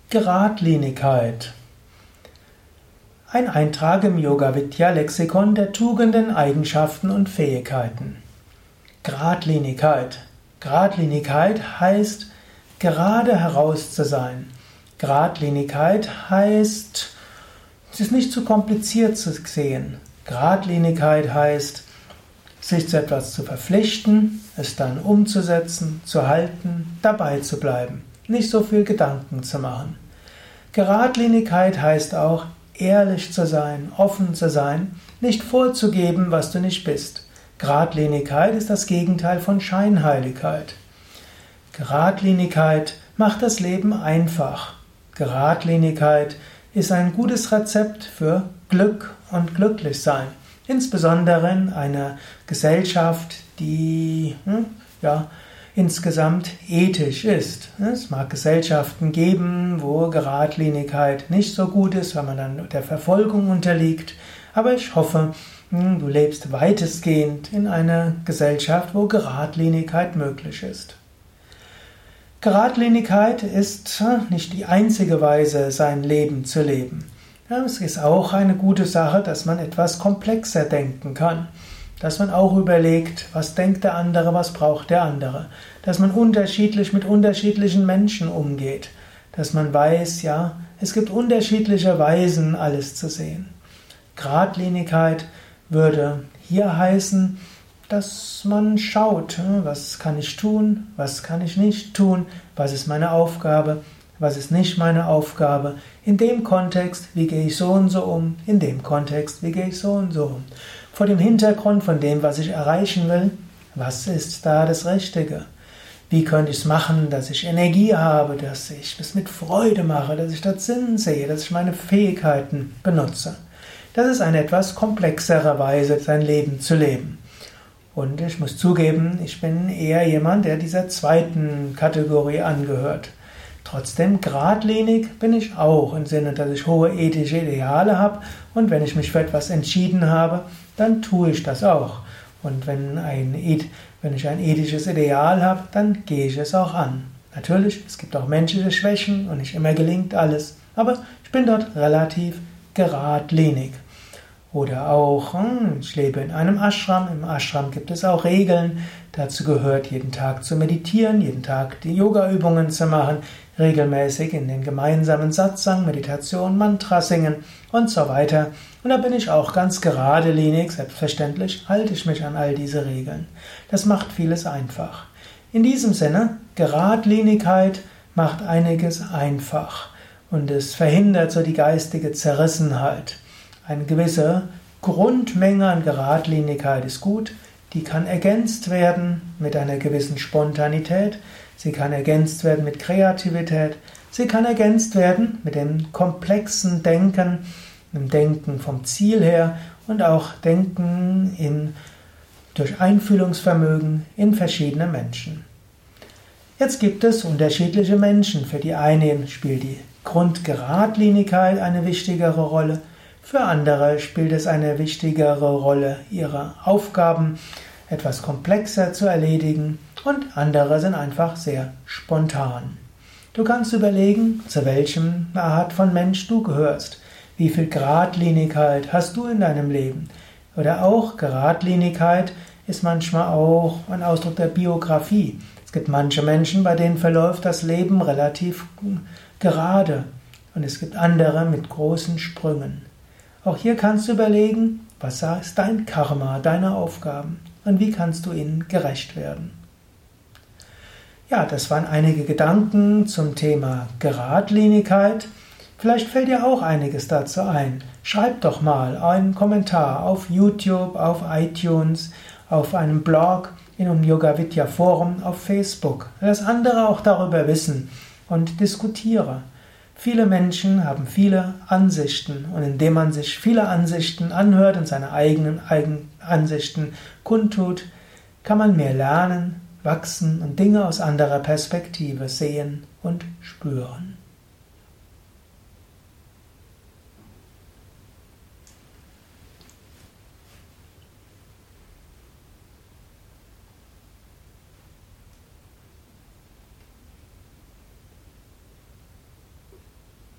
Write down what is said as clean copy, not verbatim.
Geradlinigkeit. Ein Eintrag im Yoga-Vidya-Lexikon der Tugenden, Eigenschaften und Fähigkeiten. Geradlinigkeit. Geradlinigkeit heißt, gerade heraus zu sein. Geradlinigkeit heißt, es ist nicht zu kompliziert zu sehen. Geradlinigkeit heißt, sich zu etwas zu verpflichten, es dann umzusetzen, zu halten, dabei zu bleiben. Nicht so viel Gedanken zu machen. Geradlinigkeit heißt auch, ehrlich zu sein, offen zu sein, nicht vorzugeben, was du nicht bist. Geradlinigkeit ist das Gegenteil von Scheinheiligkeit. Geradlinigkeit macht das Leben einfach. Geradlinigkeit ist ein gutes Rezept für Glück und Glücklichsein. Insbesondere in einer Gesellschaft, die insgesamt ethisch ist. Es mag Gesellschaften geben, wo Geradlinigkeit nicht so gut ist, weil man dann der Verfolgung unterliegt. Aber ich hoffe, du lebst weitestgehend in einer Gesellschaft, wo Geradlinigkeit möglich ist. Geradlinigkeit ist nicht die einzige Weise, sein Leben zu leben. Ja, es ist auch eine gute Sache, dass man etwas komplexer denken kann. Dass man auch überlegt, was denkt der andere, was braucht der andere. Dass man unterschiedlich mit unterschiedlichen Menschen umgeht. Dass man weiß, es gibt unterschiedliche Weisen, alles zu sehen. Geradlinigkeit würde hier heißen, dass man schaut, was kann ich tun, was kann ich nicht tun, was ist meine Aufgabe, was ist nicht meine Aufgabe, in dem Kontext, wie gehe ich so und so um, in dem Kontext, wie gehe ich so und so um. Vor dem Hintergrund von dem, was ich erreichen will, was ist da das Richtige? Wie könnte ich es machen, dass ich Energie habe, dass ich das mit Freude mache, dass ich dort Sinn sehe, dass ich meine Fähigkeiten benutze? Das ist eine etwas komplexere Weise, sein Leben zu leben. Und ich muss zugeben, ich bin eher jemand, der dieser zweiten Kategorie angehört. Trotzdem, geradlinig bin ich auch, im Sinne, dass ich hohe ethische Ideale habe und wenn ich mich für etwas entschieden habe, dann tue ich das auch. Und wenn ich ein ethisches Ideal habe, dann gehe ich es auch an. Natürlich, es gibt auch menschliche Schwächen und nicht immer gelingt alles, aber ich bin dort relativ geradlinig. Oder auch, ich lebe in einem Ashram. Im Ashram gibt es auch Regeln. Dazu gehört, jeden Tag zu meditieren, jeden Tag die Yoga-Übungen zu machen, regelmäßig in den gemeinsamen Satsang, Meditation, Mantra singen und so weiter. Und da bin ich auch ganz geradlinig. Selbstverständlich halte ich mich an all diese Regeln. Das macht vieles einfach. In diesem Sinne, Geradlinigkeit macht einiges einfach. Und es verhindert so die geistige Zerrissenheit. Eine gewisse Grundmenge an Geradlinigkeit ist gut, die kann ergänzt werden mit einer gewissen Spontanität, sie kann ergänzt werden mit Kreativität, sie kann ergänzt werden mit dem komplexen Denken, dem Denken vom Ziel her und auch Denken durch Einfühlungsvermögen in verschiedene Menschen. Jetzt gibt es unterschiedliche Menschen. Für die einen spielt die Grundgeradlinigkeit eine wichtigere Rolle. Für andere spielt es eine wichtigere Rolle, ihre Aufgaben etwas komplexer zu erledigen und andere sind einfach sehr spontan. Du kannst überlegen, zu welchem Art von Mensch du gehörst. Wie viel Geradlinigkeit hast du in deinem Leben? Oder auch Geradlinigkeit ist manchmal auch ein Ausdruck der Biografie. Es gibt manche Menschen, bei denen verläuft das Leben relativ gerade und es gibt andere mit großen Sprüngen. Auch hier kannst du überlegen, was ist dein Karma, deine Aufgaben und wie kannst du ihnen gerecht werden. Ja, das waren einige Gedanken zum Thema Geradlinigkeit. Vielleicht fällt dir auch einiges dazu ein. Schreib doch mal einen Kommentar auf YouTube, auf iTunes, auf einem Blog, in einem Yoga-Vidya Forum, auf Facebook. Lass andere auch darüber wissen und diskutiere. Viele Menschen haben viele Ansichten und indem man sich viele Ansichten anhört und seine eigenen Ansichten kundtut, kann man mehr lernen, wachsen und Dinge aus anderer Perspektive sehen und spüren.